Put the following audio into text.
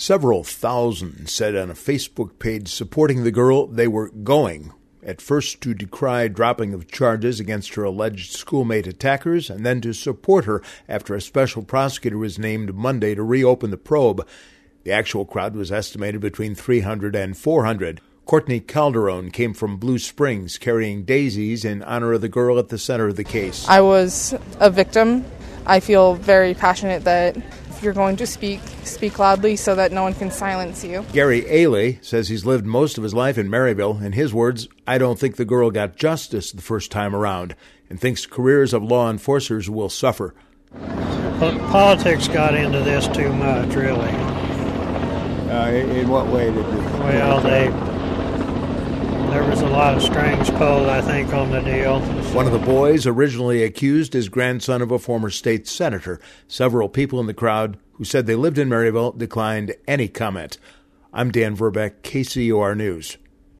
Several thousand said on a Facebook page supporting the girl they were going, at first to decry dropping of charges against her alleged schoolmate attackers, and then to support her after a special prosecutor was named Monday to reopen the probe. The actual crowd was estimated between 300 and 400. Courtney Calderon came from Blue Springs carrying daisies in honor of the girl at the center of the case. I was a victim. I feel very passionate that if you're going to speak loudly so that no one can silence you. Gary Ailey says he's lived most of his life in Maryville. In his words, I don't think the girl got justice the first time around and thinks careers of law enforcers will suffer. Politics got into this too much, really. In what way did you? Well, there was a lot of strings pulled, I think, on the deal. One of the boys originally accused is grandson of a former state senator. Several people in the crowd who said they lived in Maryville declined any comment. I'm Dan Verbeck, KCOR News.